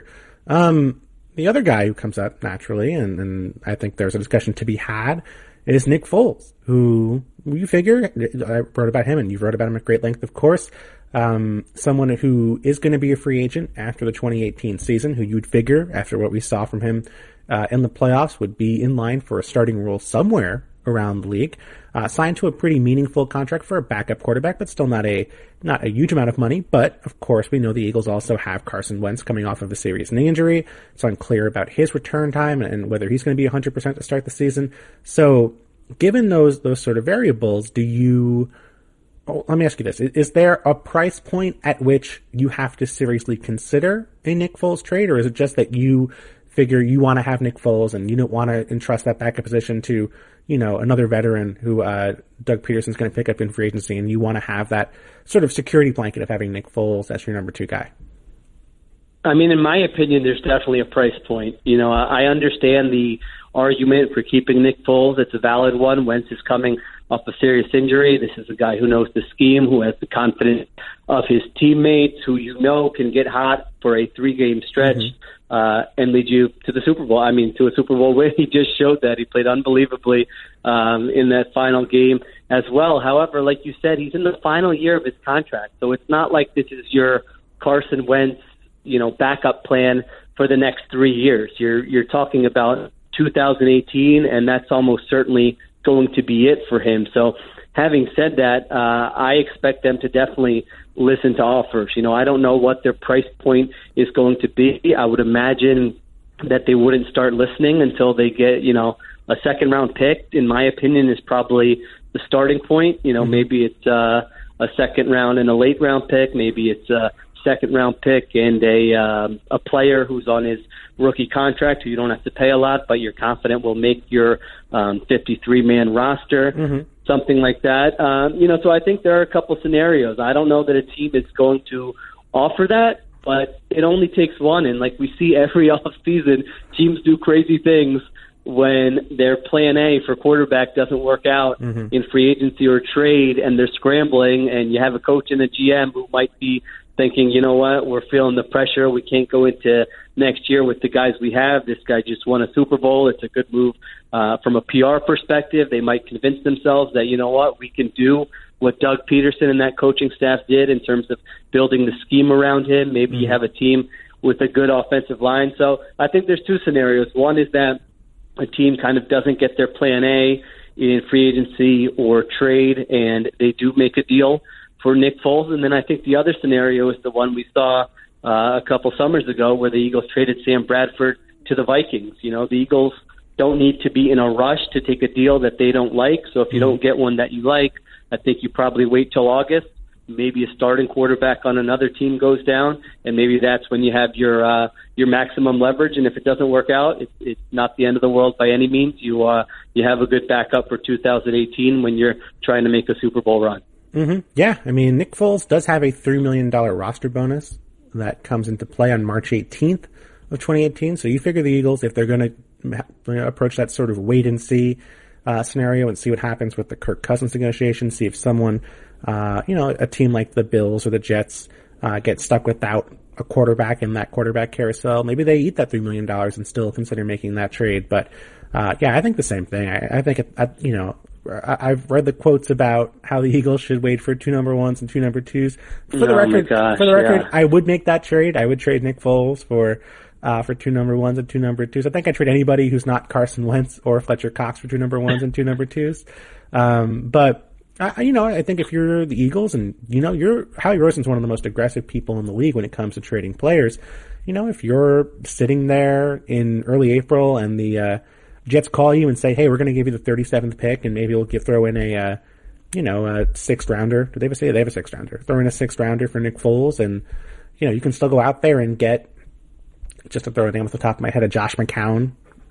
The other guy who comes up naturally, and I think there's a discussion to be had, is Nick Foles, who you figure, I wrote about him and you've wrote about him at great length, of course, someone who is going to be a free agent after the 2018 season, who you'd figure, after what we saw from him in the playoffs, would be in line for a starting role somewhere around the league, signed to a pretty meaningful contract for a backup quarterback, but still not a huge amount of money. But of course, we know the Eagles also have Carson Wentz coming off of a serious knee injury. It's unclear about his return time and whether he's going to be 100% to start the season. So given those sort of variables, let me ask you this. Is there a price point at which you have to seriously consider a Nick Foles trade, or is it just that you figure you want to have Nick Foles and you don't want to entrust that backup position to, another veteran who Doug Peterson's going to pick up in free agency, and you want to have that sort of security blanket of having Nick Foles as your number 2 guy? I mean, in my opinion, there's definitely a price point. I understand the argument for keeping Nick Foles. It's a valid one. Wentz is coming off a serious injury. This is a guy who knows the scheme, who has the confidence of his teammates, who can get hot for a 3-game stretch and lead you to the Super Bowl. I mean, to a Super Bowl win. He just showed that. He played unbelievably in that final game as well. However, like you said, he's in the final year of his contract, so it's not like this is your Carson Wentz, backup plan for the next 3 years. You're talking about 2018, and that's almost certainly going to be it for him. So having said that, I expect them to definitely listen to offers. I don't know what their price point is going to be. I would imagine that they wouldn't start listening until they get, a second round pick, in my opinion, is probably the starting point. Maybe it's a second round and a late round pick. Maybe it's a second round pick and a player who's on his rookie contract who you don't have to pay a lot, but you're confident will make your 53-man roster. something like that. So I think there are a couple scenarios. I don't know that a team is going to offer that, but it only takes one. And like we see every offseason, teams do crazy things when their plan A for quarterback doesn't work out in free agency or trade, and they're scrambling, and you have a coach and a GM who might be thinking, you know what, we're feeling the pressure. We can't go into next year with the guys we have. This guy just won a Super Bowl. It's a good move from a PR perspective. They might convince themselves that, you know what, we can do what Doug Peterson and that coaching staff did in terms of building the scheme around him. Maybe you have a team with a good offensive line. So I think there's two scenarios. One is that a team kind of doesn't get their plan A in free agency or trade, and they do make a deal for Nick Foles. And then I think the other scenario is the one we saw a couple summers ago where the Eagles traded Sam Bradford to the Vikings. The Eagles don't need to be in a rush to take a deal that they don't like. So if you don't get one that you like, I think you probably wait till August. Maybe a starting quarterback on another team goes down, and maybe that's when you have your maximum leverage. And if it doesn't work out, it's not the end of the world by any means. You have a good backup for 2018 when you're trying to make a Super Bowl run. Yeah, I mean, Nick Foles does have a $3 million roster bonus that comes into play on March 18th of 2018. So you figure the Eagles, if they're going to approach that sort of wait-and-see scenario and see what happens with the Kirk Cousins negotiation, see if someone, a team like the Bills or the Jets get stuck without a quarterback in that quarterback carousel, maybe they eat that $3 million and still consider making that trade. But, I think the same thing. I think, I've read the quotes about how the Eagles should wait for 2 number ones and 2 number twos. For the record, I would make that trade. I would trade Nick Foles for 2 number ones and 2 number twos. I think I'd trade anybody who's not Carson Wentz or Fletcher Cox for 2 number ones and 2 number twos. But I think if you're the Eagles and, Howie Roseman's one of the most aggressive people in the league when it comes to trading players. If you're sitting there in early April and the Jets call you and say, hey, we're going to give you the 37th pick and maybe we'll throw in a 6th rounder. Do they have a 6th rounder? Throw in a 6th rounder for Nick Foles, and, you can still go out there and get, just to throw a name off the top of my head, a Josh McCown,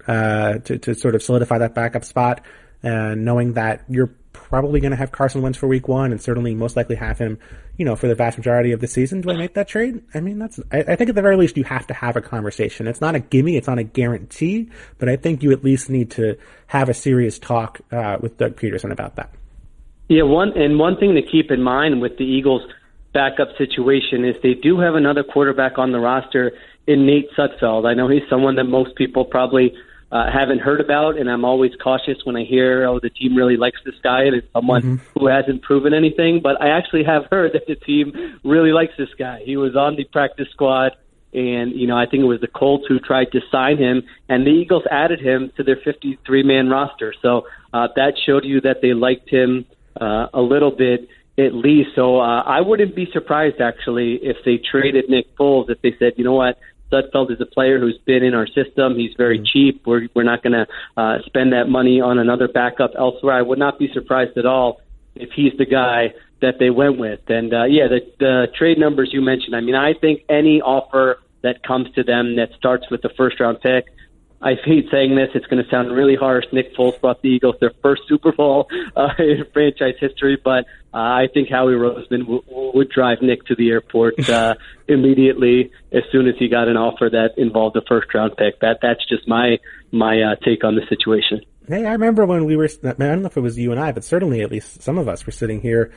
to sort of solidify that backup spot, knowing that you're probably going to have Carson Wentz for week 1 and certainly most likely have him, for the vast majority of the season. Do I make that trade? I mean, I think at the very least you have to have a conversation. It's not a gimme, it's not a guarantee, but I think you at least need to have a serious talk with Doug Peterson about that. Yeah, one thing to keep in mind with the Eagles' backup situation is they do have another quarterback on the roster in Nate Sudfeld. I know he's someone that most people probably haven't heard about, and I'm always cautious when I hear, the team really likes this guy, and it's someone who hasn't proven anything. But I actually have heard that the team really likes this guy. He was on the practice squad, and, I think it was the Colts who tried to sign him, and the Eagles added him to their 53-man roster. So that showed you that they liked him a little bit at least. So I wouldn't be surprised, actually, if they traded Nick Foles, if they said, you know what, Sudfeld is a player who's been in our system. He's very cheap. We're not going to spend that money on another backup elsewhere. I would not be surprised at all if he's the guy that they went with. And, the trade numbers you mentioned, I mean, I think any offer that comes to them that starts with the first-round pick, I hate saying this, it's going to sound really harsh. Nick Foles brought the Eagles their first Super Bowl in franchise history, but I think Howie Roseman would drive Nick to the airport immediantly as soon as he got an offer that involved a first-round pick. That's just my take on the situation. Hey, I remember when we were, I don't know if it was you and I, but certainly at least some of us were sitting here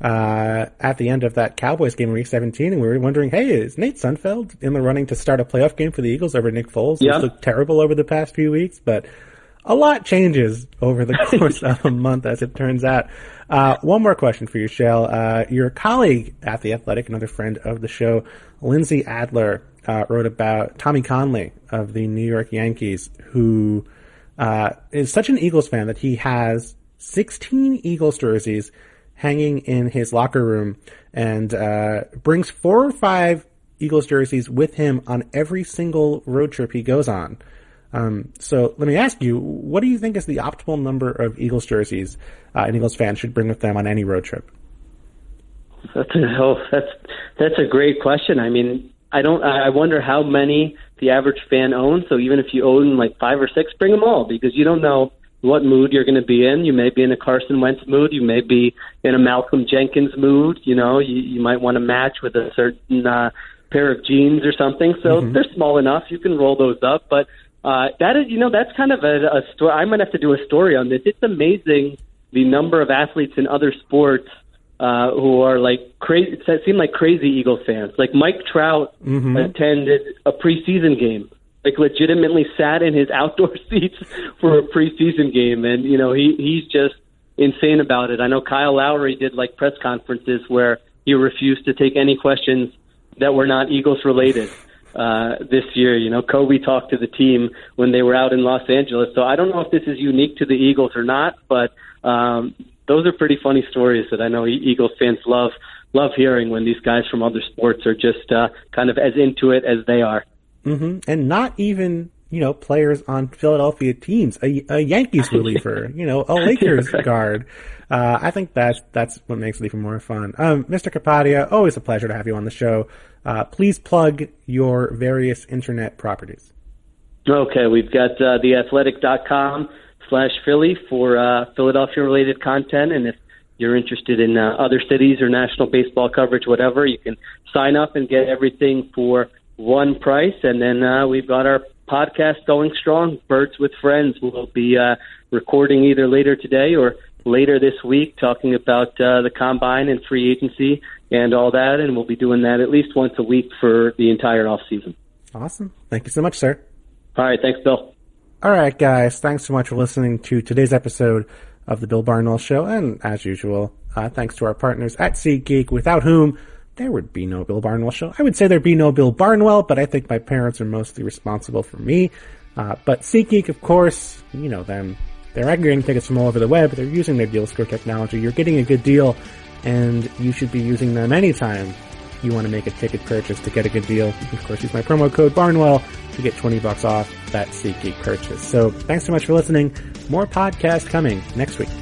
at the end of that Cowboys game in Week 17, and we were wondering, hey, is Nate Sudfeld in the running to start a playoff game for the Eagles over Nick Foles? Yeah. He's looked terrible over the past few weeks, but a lot changes over the course of a month, as it turns out. One more question for you, Shell. Your colleague at The Athletic, another friend of the show, Lindsay Adler, wrote about Tommy Conley of the New York Yankees, who is such an Eagles fan that he has 16 Eagles jerseys hanging in his locker room, and brings 4 or 5 Eagles jerseys with him on every single road trip he goes on. So let me ask you, what do you think is the optimal number of Eagles jerseys an Eagles fan should bring with them on any road trip? That's a great question. I mean, I wonder how many the average fan owns. So even if you own like 5 or 6, bring them all, because you don't know what mood you're going to be in. You may be in a Carson Wentz mood. You may be in a Malcolm Jenkins mood. You know, you might want to match with a certain pair of jeans or something. So they're small enough. You can roll those up. But that is, you know, that's kind of a story. I might have to do a story on this. It's amazing the number of athletes in other sports who are like crazy. It seem like crazy Eagles fans. Like Mike Trout attended a preseason game. Like legitimately sat in his outdoor seats for a preseason game, and you know he's just insane about it. I know Kyle Lowry did like press conferences where he refused to take any questions that were not Eagles related this year. You know, Kobe talked to the team when they were out in Los Angeles. So I don't know if this is unique to the Eagles or not, but those are pretty funny stories that I know Eagles fans love hearing when these guys from other sports are just kind of as into it as they are. And not even, you know, players on Philadelphia teams, a Yankees reliever, you know, a Lakers guard. I think that's what makes it even more fun. Mr. Kapadia, always a pleasure to have you on the show. Please plug your various internet properties. Okay, we've got theathletic.com/Philly for Philadelphia-related content, and if you're interested in other cities or national baseball coverage, whatever, you can sign up and get everything for one price. And then we've got our podcast going strong, Birds with Friends. We'll be recording either later today or later this week, talking about the combine and free agency and all that, and we'll be doing that at least once a week for the entire off season. Awesome. Thank you so much, sir. All right. Thanks, Bill. All right, guys. Thanks so much for listening to today's episode of the Bill Barnwell Show. And as usual, thanks to our partners at SeatGeek, without whom there would be no Bill Barnwell Show. I would say there'd be no Bill Barnwell, but I think my parents are mostly responsible for me. But SeatGeek, of course, you know them. They're aggregating tickets from all over the web. They're using their deal score technology. You're getting a good deal, and you should be using them anytime you want to make a ticket purchase to get a good deal. You can, of course, use my promo code Barnwell to get $20 off that SeatGeek purchase. So thanks so much for listening. More podcasts coming next week.